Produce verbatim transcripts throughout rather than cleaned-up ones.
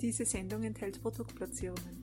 Diese Sendung enthält Produktplatzierungen.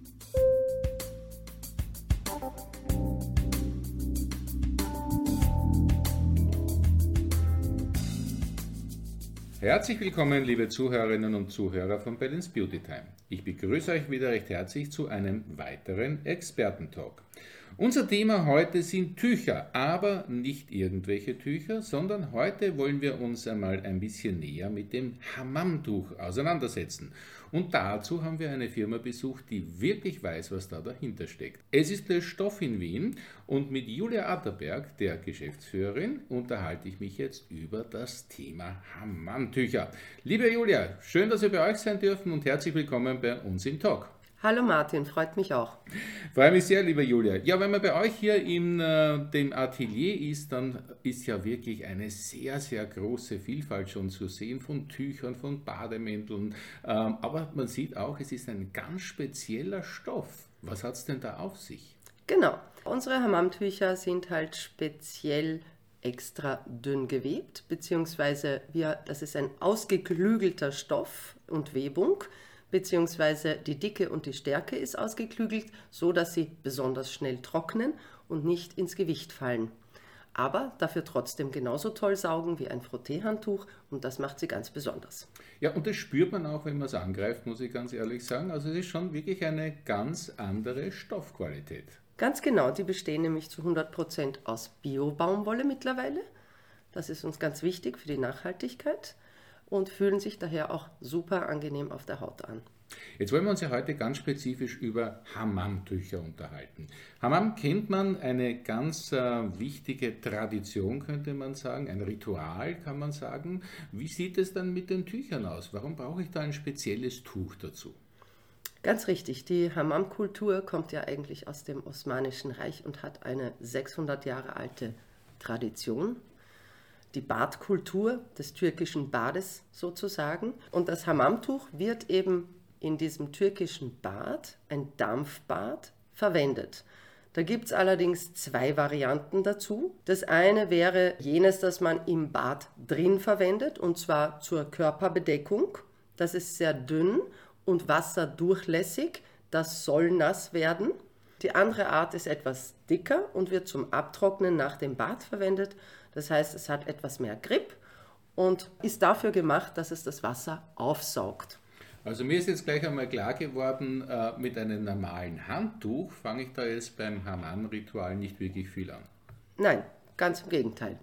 Herzlich willkommen, liebe Zuhörerinnen und Zuhörer von Balance Beauty Time. Ich begrüße euch wieder recht herzlich zu einem weiteren Expertentalk. Unser Thema heute sind Tücher, aber nicht irgendwelche Tücher, sondern heute wollen wir uns einmal ein bisschen näher mit dem Hammamtuch auseinandersetzen. Und dazu haben wir eine Firma besucht, die wirklich weiß, was da dahinter steckt. Es ist der Stoff in Wien und mit Julia Atterberg, der Geschäftsführerin, unterhalte ich mich jetzt über das Thema Hammamtücher. Liebe Julia, schön, dass wir bei euch sein dürfen und herzlich willkommen bei uns im Talk. Hallo Martin, freut mich auch. Freue mich sehr, liebe Julia. Ja, wenn man bei euch hier in äh, dem Atelier ist, dann ist ja wirklich eine sehr, sehr große Vielfalt schon zu sehen von Tüchern, von Bademänteln. Ähm, aber man sieht auch, es ist ein ganz spezieller Stoff. Was hat es denn da auf sich? Genau, unsere Hammamtücher sind halt speziell extra dünn gewebt, beziehungsweise wir, das ist ein ausgeklügelter Stoff und Webung, beziehungsweise die Dicke und die Stärke ist ausgeklügelt, so dass sie besonders schnell trocknen und nicht ins Gewicht fallen. Aber dafür trotzdem genauso toll saugen wie ein Frotteehandtuch und das macht sie ganz besonders. Ja, und das spürt man auch, wenn man es angreift, muss ich ganz ehrlich sagen. Also es ist schon wirklich eine ganz andere Stoffqualität. Ganz genau, die bestehen nämlich zu hundert Prozent aus Bio-Baumwolle mittlerweile. Das ist uns ganz wichtig für die Nachhaltigkeit. Und fühlen sich daher auch super angenehm auf der Haut an. Jetzt wollen wir uns ja heute ganz spezifisch über Hammamtücher unterhalten. Hammam kennt man, eine ganz äh, wichtige Tradition, könnte man sagen, ein Ritual, kann man sagen. Wie sieht es dann mit den Tüchern aus? Warum brauche ich da ein spezielles Tuch dazu? Ganz richtig, die Hammamkultur kommt ja eigentlich aus dem Osmanischen Reich und hat eine sechshundert Jahre alte Tradition. Die Badkultur des türkischen Bades sozusagen. Und das Hammamtuch wird eben in diesem türkischen Bad, ein Dampfbad, verwendet. Da gibt es allerdings zwei Varianten dazu. Das eine wäre jenes, das man im Bad drin verwendet, und zwar zur Körperbedeckung. Das ist sehr dünn und wasserdurchlässig. Das soll nass werden. Die andere Art ist etwas dicker und wird zum Abtrocknen nach dem Bad verwendet. Das heißt, es hat etwas mehr Grip und ist dafür gemacht, dass es das Wasser aufsaugt. Also mir ist jetzt gleich einmal klar geworden, äh, mit einem normalen Handtuch fange ich da jetzt beim Hammam-Ritual nicht wirklich viel an. Nein, ganz im Gegenteil.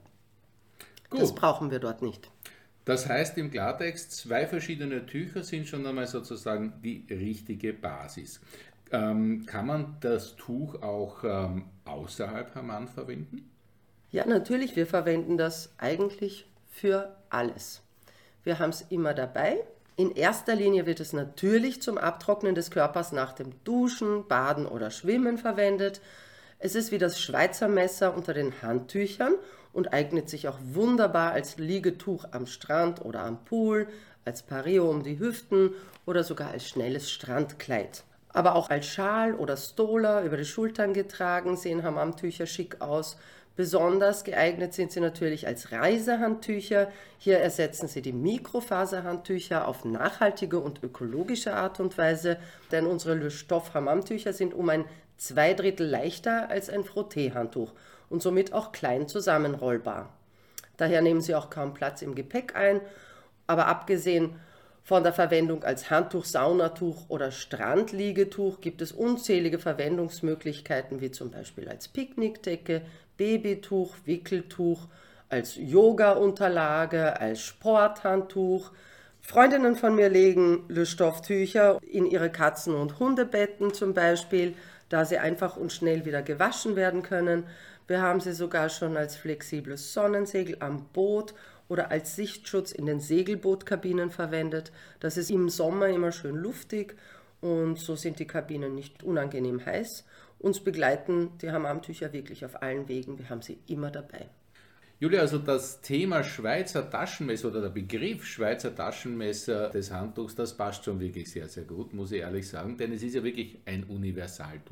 Gut. Das brauchen wir dort nicht. Das heißt im Klartext, zwei verschiedene Tücher sind schon einmal sozusagen die richtige Basis. Ähm, kann man das Tuch auch ähm, außerhalb Hammam verwenden? Ja, natürlich, wir verwenden das eigentlich für alles. Wir haben es immer dabei. In erster Linie wird es natürlich zum Abtrocknen des Körpers nach dem Duschen, Baden oder Schwimmen verwendet. Es ist wie das Schweizer Messer unter den Handtüchern und eignet sich auch wunderbar als Liegetuch am Strand oder am Pool, als Pareo um die Hüften oder sogar als schnelles Strandkleid. Aber auch als Schal oder Stola über die Schultern getragen sehen Hammamtücher schick aus. Besonders geeignet sind sie natürlich als Reisehandtücher. Hier ersetzen sie die Mikrofaserhandtücher auf nachhaltige und ökologische Art und Weise, denn unsere Stoff-Hammamtücher sind um ein zwei Drittel leichter als ein Frotteehandtuch und somit auch klein zusammenrollbar. Daher nehmen sie auch kaum Platz im Gepäck ein, aber abgesehen von der Verwendung als Handtuch, Saunatuch oder Strandliegetuch gibt es unzählige Verwendungsmöglichkeiten, wie zum Beispiel als Picknickdecke, Babytuch, Wickeltuch, als Yoga-Unterlage, als Sporthandtuch. Freundinnen von mir legen Lustofftücher in ihre Katzen- und Hundebetten zum Beispiel, da sie einfach und schnell wieder gewaschen werden können. Wir haben sie sogar schon als flexibles Sonnensegel am Boot oder als Sichtschutz in den Segelbootkabinen verwendet. Das ist im Sommer immer schön luftig und so sind die Kabinen nicht unangenehm heiß. Uns begleiten die Hammamtücher wirklich auf allen Wegen, wir haben sie immer dabei. Julia, also das Thema Schweizer Taschenmesser oder der Begriff Schweizer Taschenmesser des Handtuchs, das passt schon wirklich sehr, sehr gut, muss ich ehrlich sagen, denn es ist ja wirklich ein Universaltuch.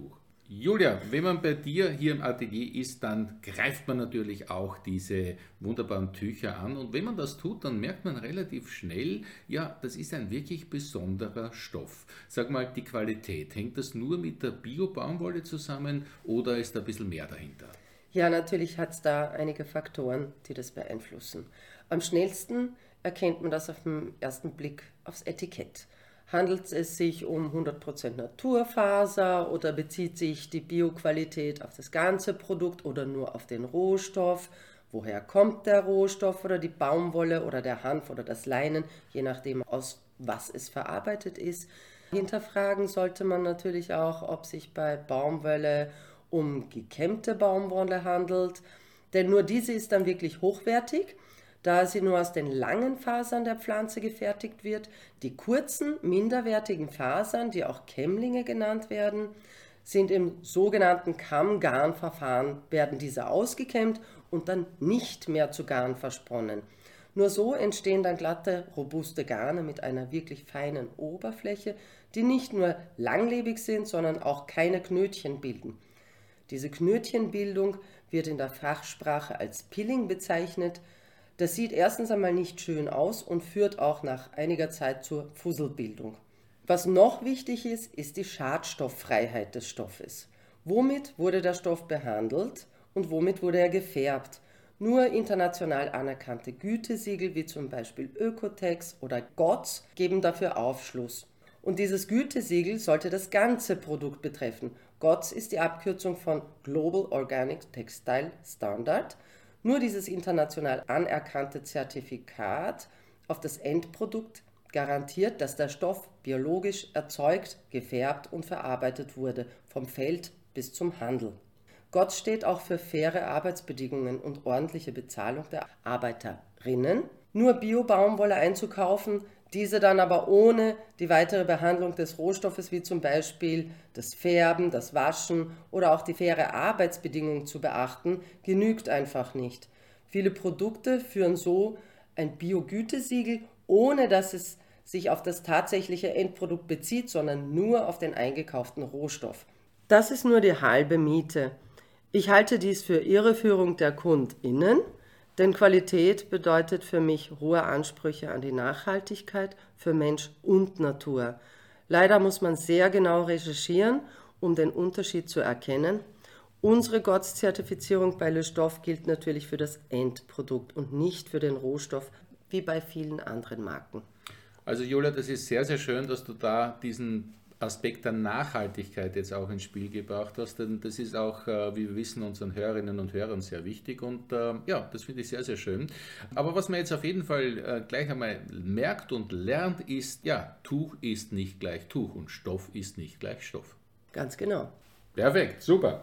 Julia, wenn man bei dir hier im Atelier ist, dann greift man natürlich auch diese wunderbaren Tücher an. Und wenn man das tut, dann merkt man relativ schnell, ja, das ist ein wirklich besonderer Stoff. Sag mal, die Qualität, hängt das nur mit der Bio-Baumwolle zusammen oder ist da ein bisschen mehr dahinter? Ja, natürlich hat es da einige Faktoren, die das beeinflussen. Am schnellsten erkennt man das auf den ersten Blick aufs Etikett. Handelt es sich um hundert Prozent Naturfaser oder bezieht sich die Bioqualität auf das ganze Produkt oder nur auf den Rohstoff? Woher kommt der Rohstoff oder die Baumwolle oder der Hanf oder das Leinen, je nachdem aus was es verarbeitet ist? Hinterfragen sollte man natürlich auch, ob sich bei Baumwolle um gekämmte Baumwolle handelt, denn nur diese ist dann wirklich hochwertig, da sie nur aus den langen Fasern der Pflanze gefertigt wird. Die kurzen, minderwertigen Fasern, die auch Kämmlinge genannt werden, sind im sogenannten Kamm-Garn-Verfahren, werden diese ausgekämmt und dann nicht mehr zu Garn versponnen. Nur so entstehen dann glatte, robuste Garne mit einer wirklich feinen Oberfläche, die nicht nur langlebig sind, sondern auch keine Knötchen bilden. Diese Knötchenbildung wird in der Fachsprache als Pilling bezeichnet. Das sieht erstens einmal nicht schön aus und führt auch nach einiger Zeit zur Fusselbildung. Was noch wichtig ist, ist die Schadstofffreiheit des Stoffes. Womit wurde der Stoff behandelt und womit wurde er gefärbt? Nur international anerkannte Gütesiegel wie zum Beispiel Ökotex oder G O T S geben dafür Aufschluss. Und dieses Gütesiegel sollte das ganze Produkt betreffen. G O T S ist die Abkürzung von Global Organic Textile Standard. Nur dieses international anerkannte Zertifikat auf das Endprodukt garantiert, dass der Stoff biologisch erzeugt, gefärbt und verarbeitet wurde, vom Feld bis zum Handel. G O T S steht auch für faire Arbeitsbedingungen und ordentliche Bezahlung der Arbeiterinnen. Nur Bio-Baumwolle einzukaufen, diese dann aber ohne die weitere Behandlung des Rohstoffes wie zum Beispiel das Färben, das Waschen oder auch die faire Arbeitsbedingungen zu beachten, genügt einfach nicht. Viele Produkte führen so ein Bio-Gütesiegel, ohne dass es sich auf das tatsächliche Endprodukt bezieht, sondern nur auf den eingekauften Rohstoff. Das ist nur die halbe Miete. Ich halte dies für Irreführung der KundInnen. Denn Qualität bedeutet für mich hohe Ansprüche an die Nachhaltigkeit für Mensch und Natur. Leider muss man sehr genau recherchieren, um den Unterschied zu erkennen. Unsere G O T S-Zertifizierung bei Le Stoff gilt natürlich für das Endprodukt und nicht für den Rohstoff, wie bei vielen anderen Marken. Also Julia, das ist sehr, sehr schön, dass du da diesen Aspekt der Nachhaltigkeit jetzt auch ins Spiel gebracht hast, denn das ist auch, wie wir wissen, unseren Hörerinnen und Hörern sehr wichtig und äh, ja, das finde ich sehr, sehr schön. Aber was man jetzt auf jeden Fall äh, gleich einmal merkt und lernt, ist, ja, Tuch ist nicht gleich Tuch und Stoff ist nicht gleich Stoff. Ganz genau. Perfekt, super.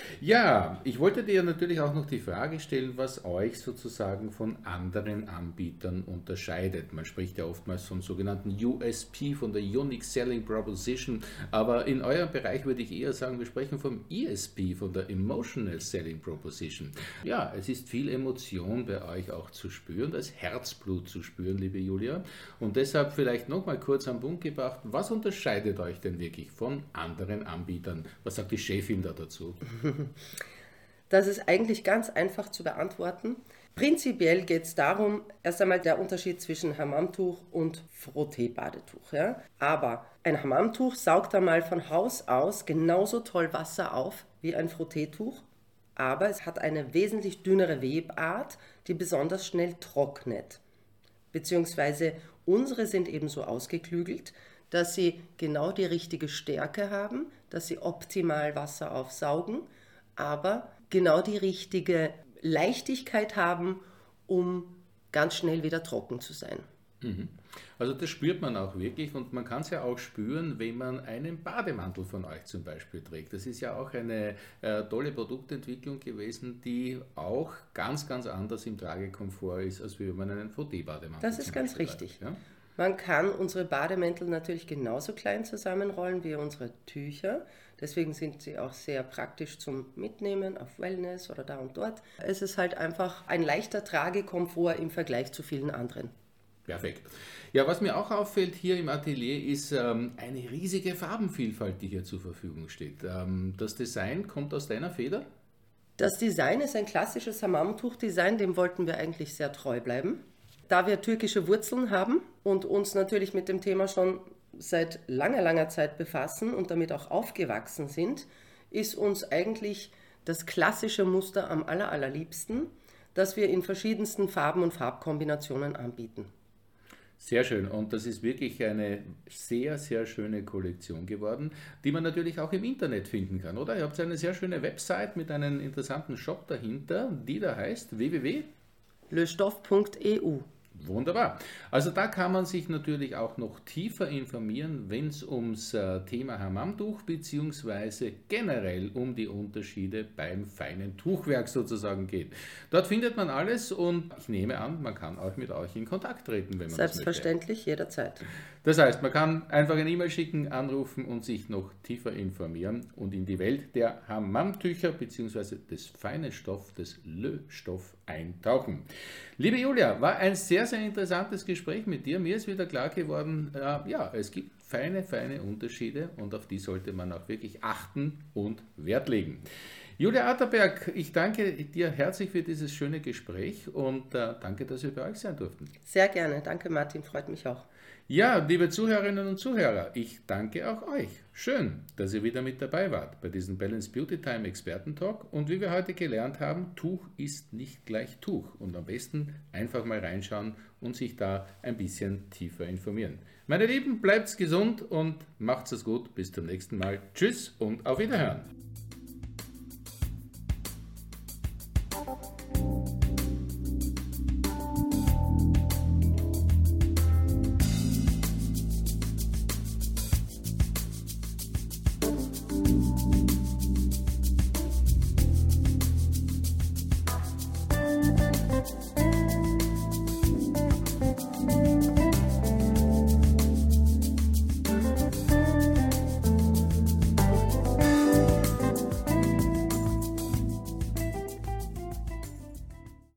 Ja, ich wollte dir natürlich auch noch die Frage stellen, was euch sozusagen von anderen Anbietern unterscheidet. Man spricht ja oftmals vom sogenannten U S P, von der Unique Selling Proposition, aber in eurem Bereich würde ich eher sagen, wir sprechen vom E S P, von der Emotional Selling Proposition. Ja, es ist viel Emotion bei euch auch zu spüren, das Herzblut zu spüren, liebe Julia. Und deshalb vielleicht nochmal kurz am Punkt gebracht, was unterscheidet euch denn wirklich von anderen Anbietern? Was sagt die Chefin da dazu? Das ist eigentlich ganz einfach zu beantworten. Prinzipiell geht es darum, erst einmal der Unterschied zwischen Hammamtuch und Frotteebadetuch. Ja? Aber ein Hammamtuch saugt einmal von Haus aus genauso toll Wasser auf wie ein Frotteetuch, aber es hat eine wesentlich dünnere Webart, die besonders schnell trocknet. Beziehungsweise unsere sind eben so ausgeklügelt, dass sie genau die richtige Stärke haben, dass sie optimal Wasser aufsaugen, aber genau die richtige Leichtigkeit haben, um ganz schnell wieder trocken zu sein. Also das spürt man auch wirklich und man kann es ja auch spüren, wenn man einen Bademantel von euch zum Beispiel trägt. Das ist ja auch eine äh, tolle Produktentwicklung gewesen, die auch ganz, ganz anders im Tragekomfort ist, als wenn man einen Frotteebademantel Das ist ganz richtig. Trägt, ja? Man kann unsere Bademäntel natürlich genauso klein zusammenrollen wie unsere Tücher. Deswegen sind sie auch sehr praktisch zum Mitnehmen auf Wellness oder da und dort. Es ist halt einfach ein leichter Tragekomfort im Vergleich zu vielen anderen. Perfekt. Ja, was mir auch auffällt hier im Atelier ist ähm, eine riesige Farbenvielfalt, die hier zur Verfügung steht. Ähm, das Design kommt aus deiner Feder? Das Design ist ein klassisches Hammamtuch-Design, dem wollten wir eigentlich sehr treu bleiben. Da wir türkische Wurzeln haben und uns natürlich mit dem Thema schon seit langer, langer Zeit befassen und damit auch aufgewachsen sind, ist uns eigentlich das klassische Muster am aller, allerliebsten, das wir in verschiedensten Farben und Farbkombinationen anbieten. Sehr schön, und das ist wirklich eine sehr, sehr schöne Kollektion geworden, die man natürlich auch im Internet finden kann, oder? Ihr habt eine sehr schöne Website mit einem interessanten Shop dahinter, die da heißt w w w punkt lestoff punkt e u. Wunderbar. Also da kann man sich natürlich auch noch tiefer informieren, wenn es ums äh, Thema Hammamtuch bzw. generell um die Unterschiede beim feinen Tuchwerk sozusagen geht. Dort findet man alles und ich nehme an, man kann auch mit euch in Kontakt treten, wenn man Selbstverständlich, das möchte. jederzeit. Das heißt, man kann einfach eine E-Mail schicken, anrufen und sich noch tiefer informieren und in die Welt der Hammamtücher bzw. des feinen Stoff, des Le-Stoff eintauchen. Liebe Julia, war ein sehr, sehr interessantes Gespräch mit dir. Mir ist wieder klar geworden, äh, ja, es gibt feine, feine Unterschiede und auf die sollte man auch wirklich achten und Wert legen. Julia Atterberg, ich danke dir herzlich für dieses schöne Gespräch und äh, danke, dass wir bei euch sein durften. Sehr gerne. Danke, Martin. Freut mich auch. Ja, liebe Zuhörerinnen und Zuhörer, ich danke auch euch. Schön, dass ihr wieder mit dabei wart bei diesem Balance Beauty Time Experten-Talk. Und wie wir heute gelernt haben, Tuch ist nicht gleich Tuch. Und am besten einfach mal reinschauen und sich da ein bisschen tiefer informieren. Meine Lieben, bleibt's gesund und macht's es gut. Bis zum nächsten Mal. Tschüss und auf Wiederhören.